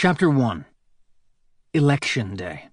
Chapter 1. Election Day.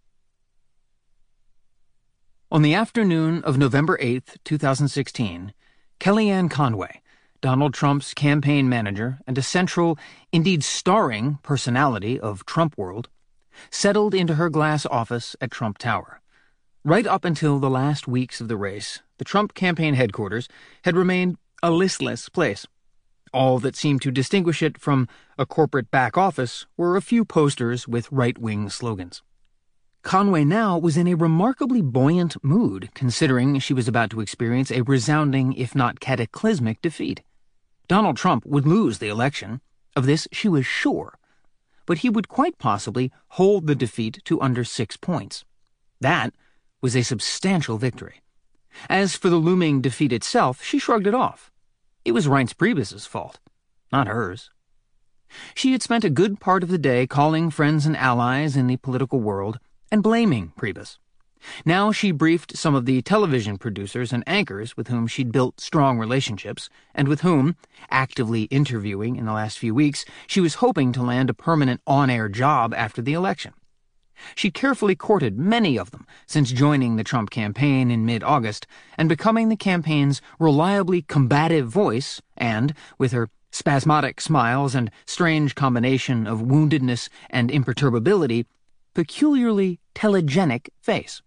On the afternoon of November 8, 2016, Kellyanne Conway, Donald Trump's campaign manager and a central, indeed starring, personality of Trump world, settled into her glass office at Trump Tower. Right up until the last weeks of the race, the Trump campaign headquarters had remained a listless place. All that seemed to distinguish it from a corporate back office were a few posters with right-wing slogans. Conway now was in a remarkably buoyant mood, considering she was about to experience a resounding, if not cataclysmic, defeat. Donald Trump would lose the election. Of this she was sure. But he would quite possibly hold the defeat to under 6 points. That was a substantial victory. As for the looming defeat itself, she shrugged it off. It was Reince Priebus's fault, not hers. She had spent a good part of the day calling friends and allies in the political world and blaming Priebus. Now she briefed some of the television producers and anchors with whom she'd built strong relationships, and with whom, actively interviewing in the last few weeks, she was hoping to land a permanent on-air job after the election. She'd carefully courted many of them since joining the Trump campaign in mid-August and becoming the campaign's reliably combative voice and, with her spasmodic smiles and strange combination of woundedness and imperturbability, peculiarly telegenic face.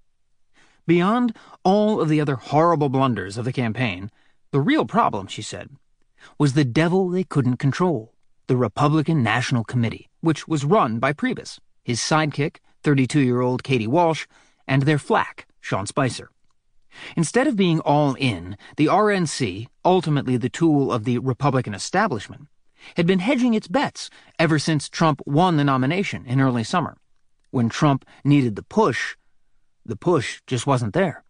Beyond all of the other horrible blunders of the campaign, the real problem, she said, was the devil they couldn't control, the Republican National Committee, which was run by Priebus, his sidekick, 32-year-old Katie Walsh, and their flack, Sean Spicer. Instead of being all in, the RNC, ultimately the tool of the Republican establishment, had been hedging its bets ever since Trump won the nomination in early summer. When Trump needed the push just wasn't there.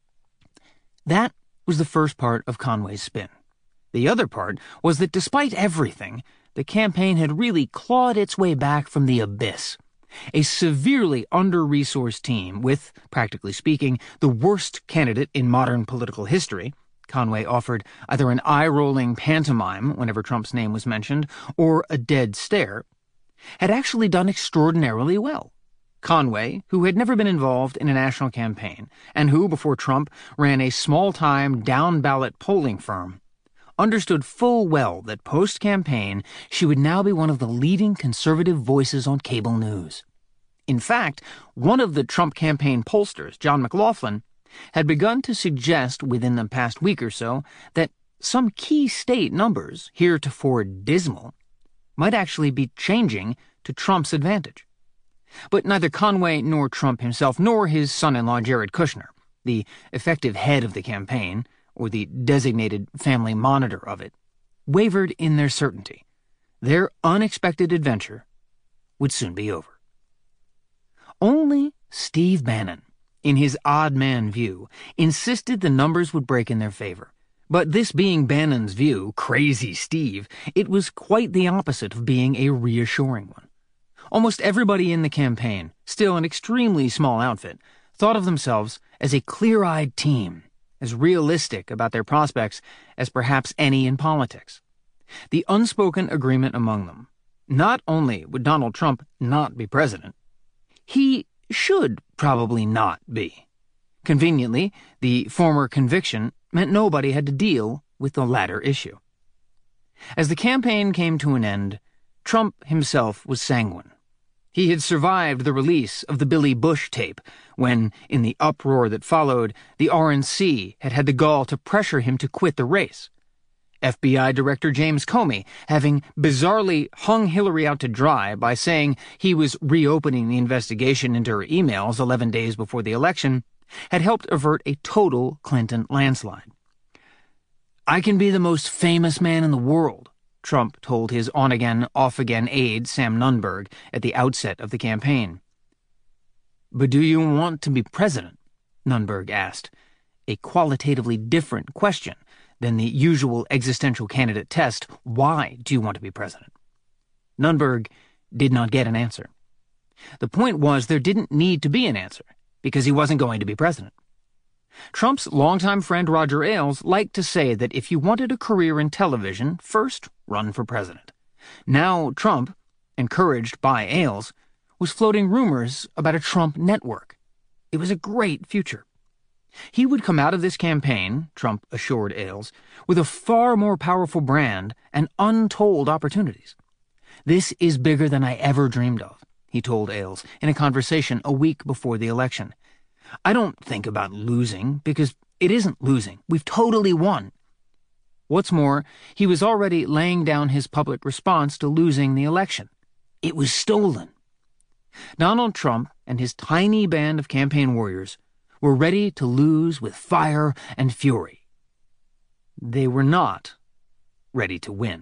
That was the first part of Conway's spin. The other part was that despite everything, the campaign had really clawed its way back from the abyss. A severely under-resourced team with, practically speaking, the worst candidate in modern political history. Conway offered either an eye-rolling pantomime whenever Trump's name was mentioned, or a dead stare, had actually done extraordinarily well. Conway, who had never been involved in a national campaign, and who, before Trump, ran a small-time, down-ballot polling firm, understood full well that post-campaign she would now be one of the leading conservative voices on cable news. In fact, one of the Trump campaign pollsters, John McLaughlin, had begun to suggest within the past week or so that some key state numbers, heretofore dismal, might actually be changing to Trump's advantage. But neither Conway nor Trump himself nor his son-in-law Jared Kushner, the effective head of the campaign, or the designated family monitor of it, wavered in their certainty. Their unexpected adventure would soon be over. Only Steve Bannon, in his odd man view, insisted the numbers would break in their favor. But this being Bannon's view, crazy Steve, it was quite the opposite of being a reassuring one. Almost everybody in the campaign, still an extremely small outfit, thought of themselves as a clear-eyed team, as realistic about their prospects as perhaps any in politics. The unspoken agreement among them, not only would Donald Trump not be president, he should probably not be. Conveniently, the former conviction meant nobody had to deal with the latter issue. As the campaign came to an end, Trump himself was sanguine. He had survived the release of the Billy Bush tape when, in the uproar that followed, the RNC had the gall to pressure him to quit the race. FBI Director James Comey, having bizarrely hung Hillary out to dry by saying he was reopening the investigation into her emails 11 days before the election, had helped avert a total Clinton landslide. "I can be the most famous man in the world," Trump told his on-again, off-again aide Sam Nunberg at the outset of the campaign. "But do you want to be president?" Nunberg asked, a qualitatively different question than the usual existential candidate test, why do you want to be president? Nunberg did not get an answer. The point was there didn't need to be an answer, because he wasn't going to be president. Trump's longtime friend Roger Ailes liked to say that if you wanted a career in television, first run for president. Now Trump, encouraged by Ailes, was floating rumors about a Trump network. It was a great future. He would come out of this campaign, Trump assured Ailes, with a far more powerful brand and untold opportunities. "This is bigger than I ever dreamed of," he told Ailes in a conversation a week before the election. "I don't think about losing, because it isn't losing. We've totally won." What's more, he was already laying down his public response to losing the election. It was stolen. Donald Trump and his tiny band of campaign warriors were ready to lose with fire and fury. They were not ready to win.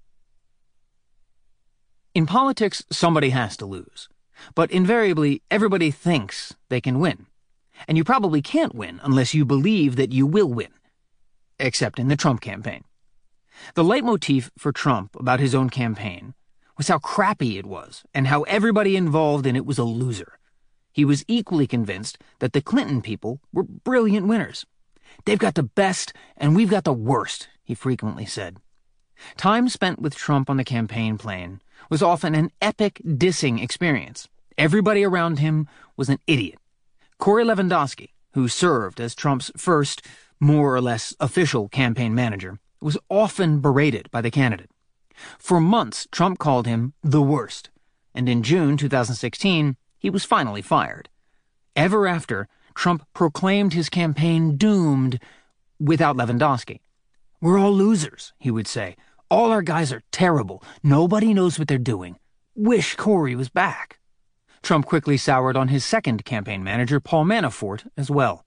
In politics, somebody has to lose. But invariably, everybody thinks they can win. And you probably can't win unless you believe that you will win. Except in the Trump campaign. The leitmotif for Trump about his own campaign was how crappy it was and how everybody involved in it was a loser. He was equally convinced that the Clinton people were brilliant winners. "They've got the best and we've got the worst," he frequently said. Time spent with Trump on the campaign plane was often an epic dissing experience. Everybody around him was an idiot. Corey Lewandowski, who served as Trump's first, more or less official campaign manager, was often berated by the candidate. For months, Trump called him the worst, and in June 2016, he was finally fired. Ever after, Trump proclaimed his campaign doomed without Lewandowski. "We're all losers," he would say. "All our guys are terrible. Nobody knows what they're doing. Wish Corey was back." Trump quickly soured on his second campaign manager, Paul Manafort, as well.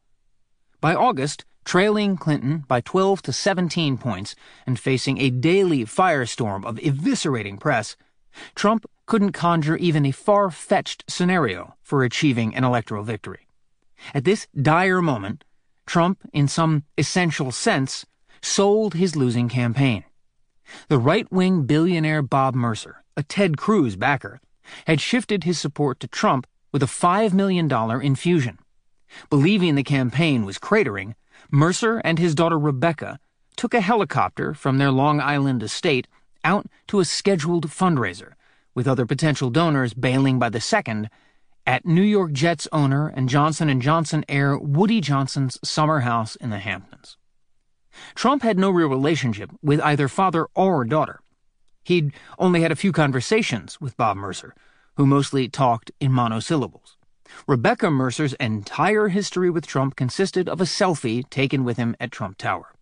By August, trailing Clinton by 12 to 17 points and facing a daily firestorm of eviscerating press, Trump couldn't conjure even a far-fetched scenario for achieving an electoral victory. At this dire moment, Trump, in some essential sense, sold his losing campaign. The right-wing billionaire Bob Mercer, a Ted Cruz backer, had shifted his support to Trump with a $5 million infusion. Believing the campaign was cratering, Mercer and his daughter Rebecca took a helicopter from their Long Island estate out to a scheduled fundraiser, with other potential donors bailing by the second, at New York Jets owner and Johnson & Johnson heir Woody Johnson's summer house in the Hamptons. Trump had no real relationship with either father or daughter. He'd only had a few conversations with Bob Mercer, who mostly talked in monosyllables. Rebecca Mercer's entire history with Trump consisted of a selfie taken with him at Trump Tower.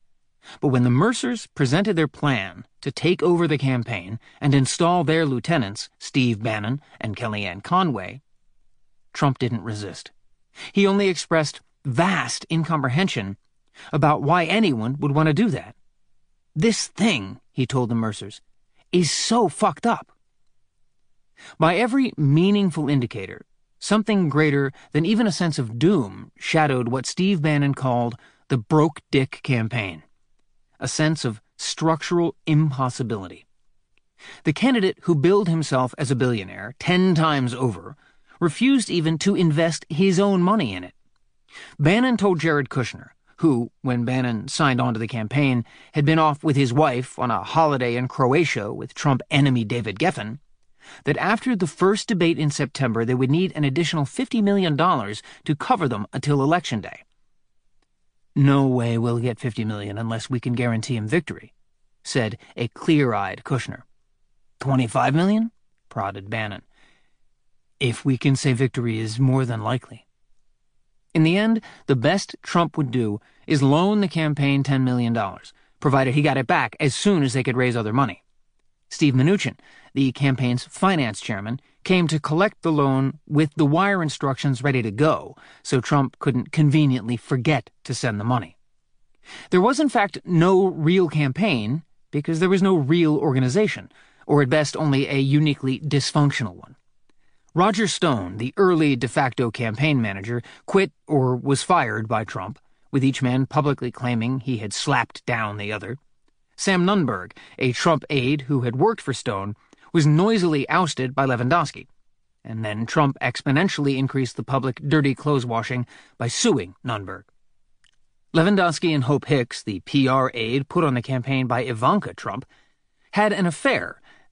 But when the Mercers presented their plan to take over the campaign and install their lieutenants, Steve Bannon and Kellyanne Conway, Trump didn't resist. He only expressed vast incomprehension about why anyone would want to do that. "This thing," he told the Mercers, "is so fucked up." By every meaningful indicator, something greater than even a sense of doom shadowed what Steve Bannon called the broke dick campaign, a sense of structural impossibility. The candidate who billed himself as a billionaire 10 times over refused even to invest his own money in it. Bannon told Jared Kushner, who, when Bannon signed on to the campaign, had been off with his wife on a holiday in Croatia with Trump enemy David Geffen, that after the first debate in September they would need an additional $50 million to cover them until Election Day. "No way we'll get $50 million unless we can guarantee him victory," said a clear-eyed Kushner. $25 million? Prodded Bannon. "If we can say victory is more than likely." In the end, the best Trump would do is loan the campaign $10 million, provided he got it back as soon as they could raise other money. Steve Mnuchin, the campaign's finance chairman, came to collect the loan with the wire instructions ready to go, so Trump couldn't conveniently forget to send the money. There was, in fact, no real campaign because there was no real organization, or at best only a uniquely dysfunctional one. Roger Stone, the early de facto campaign manager, quit or was fired by Trump, with each man publicly claiming he had slapped down the other. Sam Nunberg, a Trump aide who had worked for Stone, was noisily ousted by Lewandowski, and then Trump exponentially increased the public dirty clothes washing by suing Nunberg. Lewandowski and Hope Hicks, the PR aide put on the campaign by Ivanka Trump, had an affair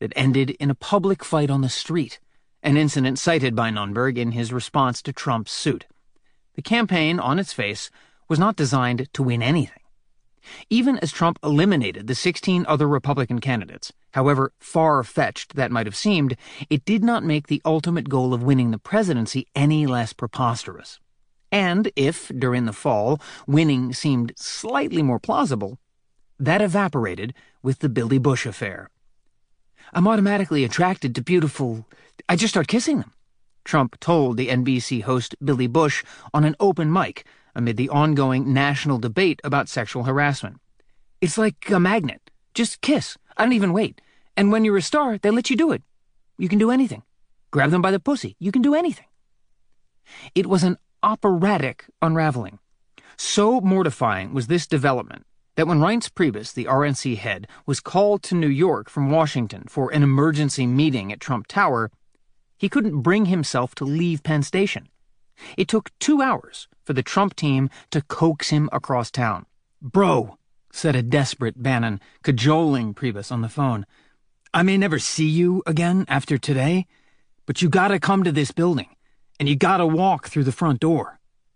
that ended in a public fight on the street, an incident cited by Nunberg in his response to Trump's suit. The campaign, on its face, was not designed to win anything. Even as Trump eliminated the 16 other Republican candidates, however far-fetched that might have seemed, it did not make the ultimate goal of winning the presidency any less preposterous. And if, during the fall, winning seemed slightly more plausible, that evaporated with the Billy Bush affair. "I'm automatically attracted to beautiful... I just start kissing them," Trump told the NBC host Billy Bush on an open mic amid the ongoing national debate about sexual harassment. "It's like a magnet. Just kiss. I don't even wait. And when you're a star, they let you do it. You can do anything. Grab them by the pussy. You can do anything." It was an operatic unraveling. So mortifying was this development that when Reince Priebus, the RNC head, was called to New York from Washington for an emergency meeting at Trump Tower, he couldn't bring himself to leave Penn Station. It took 2 hours for the Trump team to coax him across town. "Bro," said a desperate Bannon, cajoling Priebus on the phone, "I may never see you again after today, but you gotta come to this building, and you gotta walk through the front door."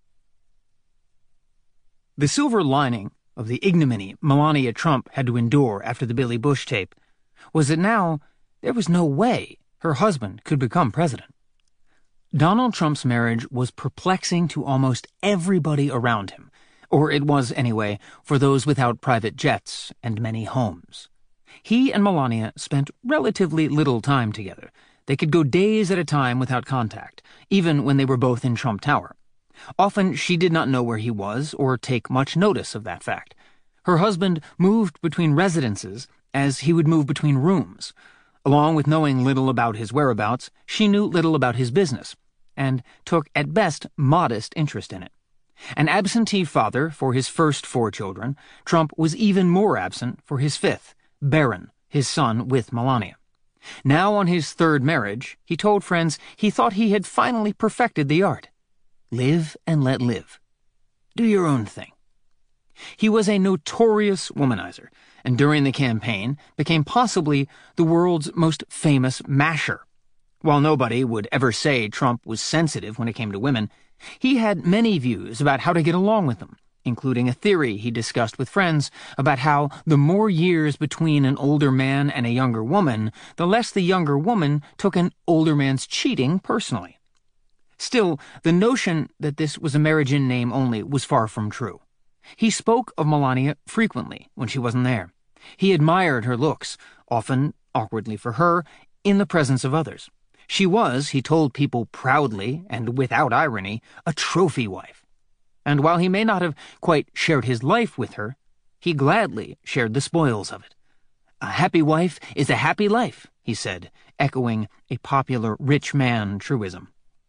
The silver lining of the ignominy Melania Trump had to endure after the Billy Bush tape was that now there was no way her husband could become president. Donald Trump's marriage was perplexing to almost everybody around him, or it was anyway for those without private jets and many homes. He and Melania spent relatively little time together. They could go days at a time without contact, even when they were both in Trump Tower. Often she did not know where he was or take much notice of that fact. Her husband moved between residences as he would move between rooms. Along with knowing little about his whereabouts, she knew little about his business, and took at best modest interest in it. An absentee father for his first 4 children, Trump was even more absent for his 5th, Barron, his son with Melania. Now on his 3rd marriage, he told friends he thought he had finally perfected the art. Live and let live. Do your own thing. He was a notorious womanizer, and during the campaign became possibly the world's most famous masher. While nobody would ever say Trump was sensitive when it came to women, he had many views about how to get along with them, including a theory he discussed with friends about how the more years between an older man and a younger woman, the less the younger woman took an older man's cheating personally. Still, the notion that this was a marriage in name only was far from true. He spoke of Melania frequently when she wasn't there. He admired her looks, often, awkwardly for her, in the presence of others. She was, he told people proudly and without irony, a trophy wife. And while he may not have quite shared his life with her, he gladly shared the spoils of it. "A happy wife is a happy life," he said, echoing a popular rich man truism.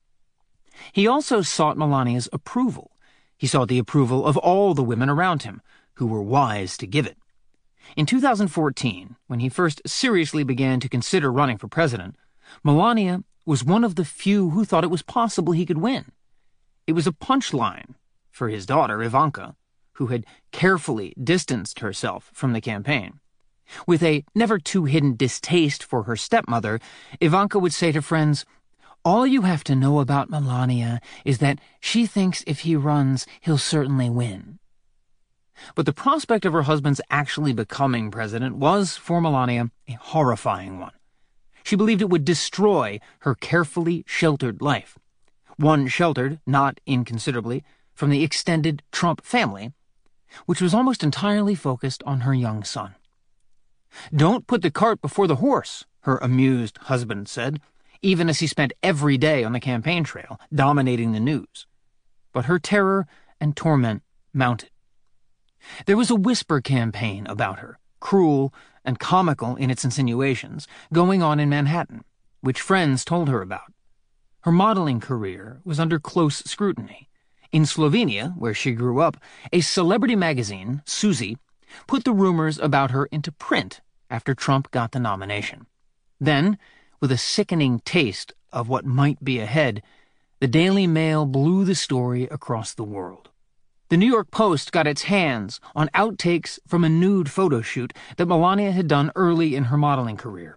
He also sought Melania's approval. He sought the approval of all the women around him, who were wise to give it. In 2014, when he first seriously began to consider running for president, Melania was one of the few who thought it was possible he could win. It was a punchline for his daughter, Ivanka, who had carefully distanced herself from the campaign. With a never-too-hidden distaste for her stepmother, Ivanka would say to friends, "All you have to know about Melania is that she thinks if he runs, he'll certainly win." But the prospect of her husband's actually becoming president was, for Melania, a horrifying one. She believed it would destroy her carefully sheltered life. One sheltered, not inconsiderably, from the extended Trump family, which was almost entirely focused on her young son. "Don't put the cart before the horse," her amused husband said, even as he spent every day on the campaign trail, dominating the news. But her terror and torment mounted. There was a whisper campaign about her, cruel and comical in its insinuations, going on in Manhattan, which friends told her about. Her modeling career was under close scrutiny. In Slovenia, where she grew up, a celebrity magazine, Suzy, put the rumors about her into print after Trump got the nomination. Then, with a sickening taste of what might be ahead, the Daily Mail blew the story across the world. The New York Post got its hands on outtakes from a nude photo shoot that Melania had done early in her modeling career.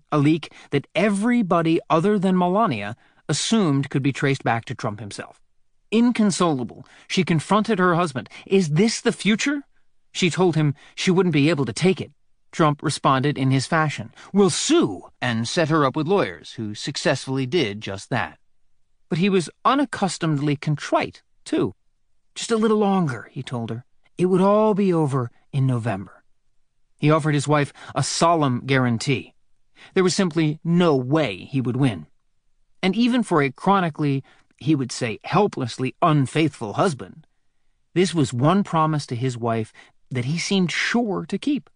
a leak that everybody other than Melania assumed could be traced back to Trump himself. Inconsolable, she confronted her husband. "Is this the future?" She told him she wouldn't be able to take it. Trump responded in his fashion. "We'll sue," and set her up with lawyers, who successfully did just that. But he was unaccustomedly contrite, too. Just a little longer, he told her. It would all be over in November. He offered his wife a solemn guarantee. There was simply no way he would win. And even for a chronically, he would say helplessly unfaithful husband, this was one promise to his wife that he seemed sure to keep.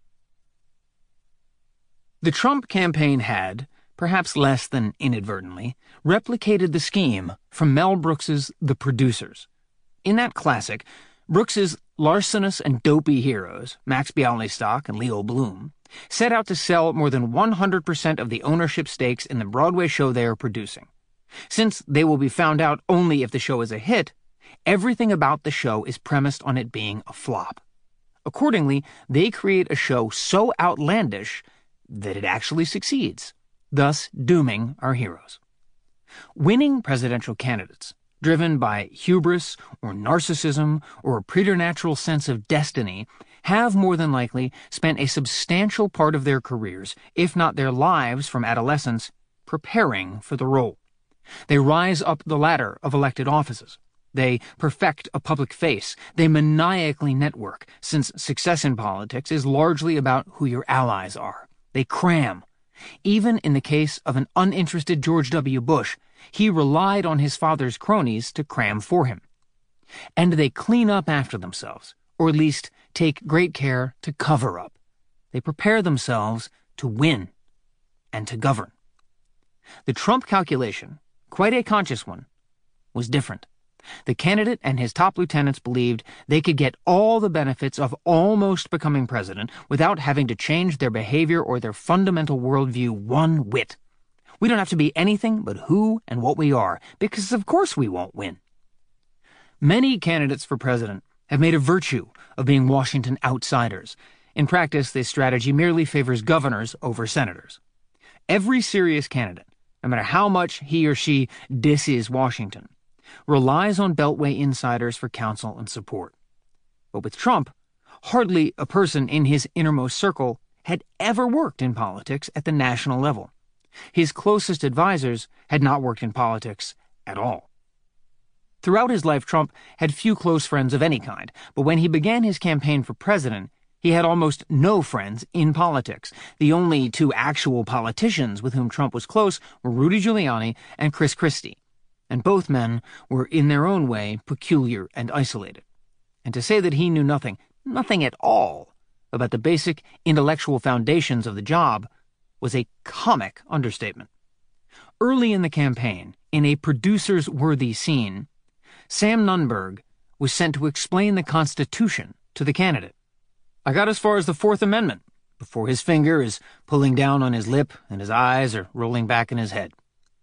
The Trump campaign had, perhaps less than inadvertently, replicated the scheme from Mel Brooks's The Producers. In that classic, Brooks's larcenous and dopey heroes, Max Bialystock and Leo Bloom, set out to sell more than 100% of the ownership stakes in the Broadway show they are producing. Since they will be found out only if the show is a hit, everything about the show is premised on it being a flop. Accordingly, they create a show so outlandish that it actually succeeds, thus dooming our heroes. Winning presidential candidates, driven by hubris or narcissism or a preternatural sense of destiny, have more than likely spent a substantial part of their careers, if not their lives from adolescence, preparing for the role. They rise up the ladder of elected offices. They perfect a public face. They maniacally network, since success in politics is largely about who your allies are. They cram. Even in the case of an uninterested George W. Bush, he relied on his father's cronies to cram for him. And they clean up after themselves, or at least take great care to cover up. They prepare themselves to win and to govern. The Trump calculation, quite a conscious one, was different. The candidate and his top lieutenants believed they could get all the benefits of almost becoming president without having to change their behavior or their fundamental worldview one whit. We don't have to be anything but who and what we are, because of course we won't win. Many candidates for president have made a virtue of being Washington outsiders. In practice, this strategy merely favors governors over senators. Every serious candidate, no matter how much he or she disses Washington, relies on Beltway insiders for counsel and support. But with Trump, hardly a person in his innermost circle had ever worked in politics at the national level. His closest advisors had not worked in politics at all. Throughout his life, Trump had few close friends of any kind, but when he began his campaign for president, he had almost no friends in politics. The only two actual politicians with whom Trump was close were Rudy Giuliani and Chris Christie, and both men were in their own way peculiar and isolated. And to say that he knew nothing at all, about the basic intellectual foundations of the job was a comic understatement. Early in the campaign, in a producers-worthy scene, Sam Nunberg was sent to explain the Constitution to the candidate. I got as far as the Fourth Amendment, before his finger is pulling down on his lip and his eyes are rolling back in his head.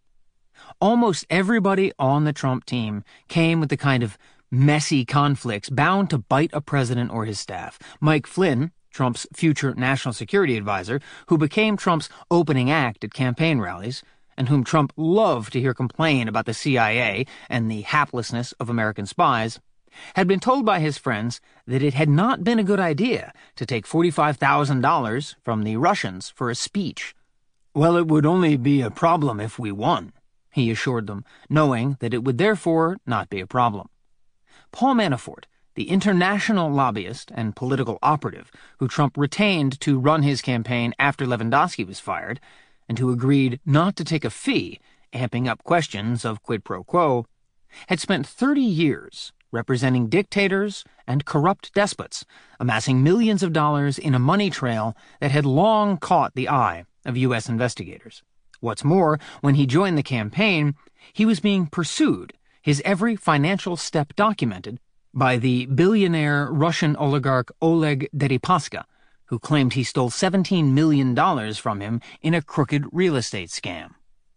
Almost everybody on the Trump team came with the kind of messy conflicts bound to bite a president or his staff. Mike Flynn, Trump's future national security advisor, who became Trump's opening act at campaign rallies, and whom Trump loved to hear complain about the CIA and the haplessness of American spies, had been told by his friends that it had not been a good idea to take $45,000 from the Russians for a speech. Well, it would only be a problem if we won, he assured them, knowing that it would therefore not be a problem. Paul Manafort, the international lobbyist and political operative who Trump retained to run his campaign after Lewandowski was fired, and who agreed not to take a fee, amping up questions of quid pro quo, had spent 30 years representing dictators and corrupt despots, amassing millions of dollars in a money trail that had long caught the eye of U.S. investigators. What's more, when he joined the campaign, he was being pursued, his every financial step documented, by the billionaire Russian oligarch Oleg Deripaska, who claimed he stole $17 million from him in a crooked real estate scam.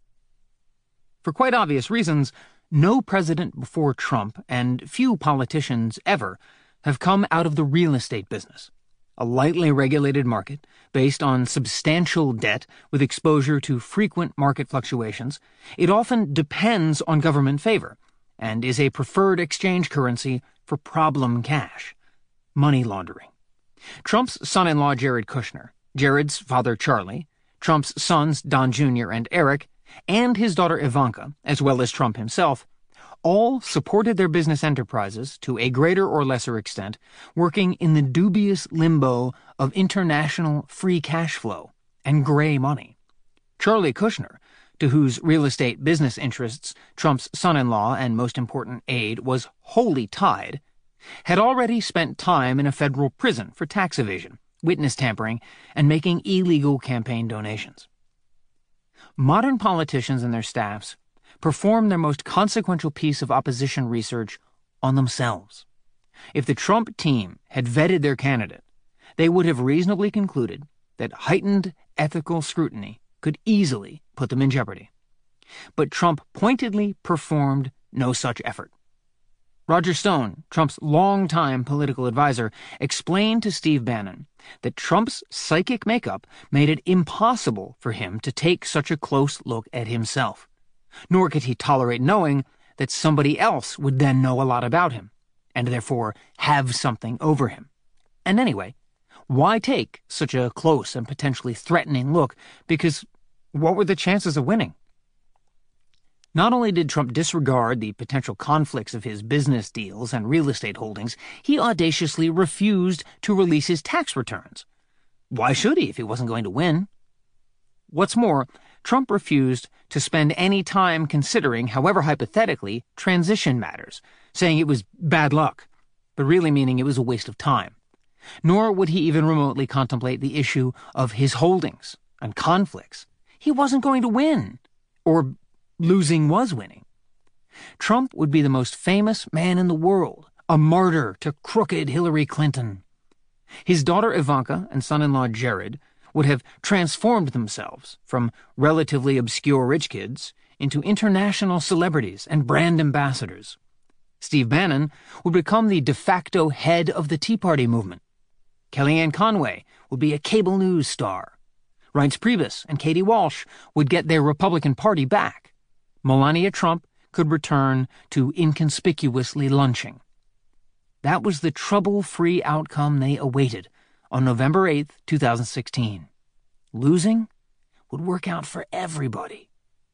For quite obvious reasons, no president before Trump, and few politicians ever, have come out of the real estate business. a lightly regulated market based on substantial debt with exposure to frequent market fluctuations, it often depends on government favor and is a preferred exchange currency for problem cash, money laundering. Trump's son-in-law Jared Kushner, Jared's father Charlie, Trump's sons Don Jr. and Eric, and his daughter Ivanka, as well as Trump himself, all supported their business enterprises to a greater or lesser extent, working in the dubious limbo of international free cash flow and gray money. Charlie Kushner, to whose real estate business interests Trump's son-in-law and most important aide was wholly tied, had already spent time in a federal prison for tax evasion, witness tampering, and making illegal campaign donations. Modern politicians and their staffs perform their most consequential piece of opposition research on themselves. If the Trump team had vetted their candidate, they would have reasonably concluded that heightened ethical scrutiny could easily put them in jeopardy. But Trump pointedly performed no such effort. Roger Stone, Trump's longtime political advisor, explained to Steve Bannon that Trump's psychic makeup made it impossible for him to take such a close look at himself. Nor could he tolerate knowing that somebody else would then know a lot about him, and therefore have something over him. And anyway, why take such a close and potentially threatening look? Because what were the chances of winning? Not only did Trump disregard the potential conflicts of his business deals and real estate holdings, he audaciously refused to release his tax returns. Why should he if he wasn't going to win? What's more, Trump refused to spend any time considering, however hypothetically, transition matters, saying it was bad luck, but really meaning it was a waste of time. Nor would he even remotely contemplate the issue of his holdings and conflicts. He wasn't going to win, or losing was winning. Trump would be the most famous man in the world, a martyr to crooked Hillary Clinton. His daughter Ivanka and son-in-law Jared would have transformed themselves from relatively obscure rich kids into international celebrities and brand ambassadors. Steve Bannon would become the de facto head of the Tea Party movement. Kellyanne Conway would be a cable news star. Reince Priebus and Katie Walsh would get their Republican Party back. Melania Trump could return to inconspicuously lunching. That was the trouble-free outcome they awaited on November 8, 2016. Losing would work out for everybody.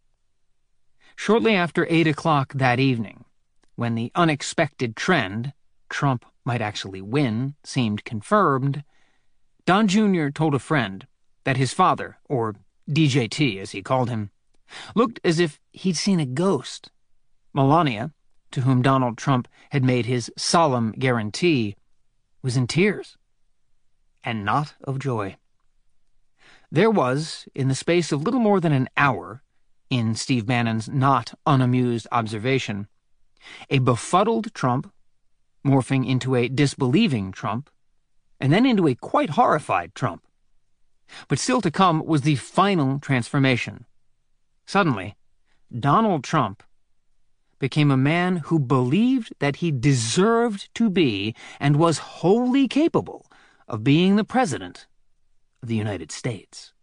Shortly after 8 o'clock that evening, when the unexpected trend, Trump might actually win, seemed confirmed, Don Jr. told a friend that his father, or DJT as he called him, looked as if he'd seen a ghost. Melania, to whom Donald Trump had made his solemn guarantee, was in tears, and not of joy. There was, in the space of little more than an hour, in Steve Bannon's not unamused observation, a befuddled Trump, morphing into a disbelieving Trump, and then into a quite horrified Trump. But still to come was the final transformation. Suddenly, Donald Trump became a man who believed that he deserved to be and was wholly capable of being the President of the United States.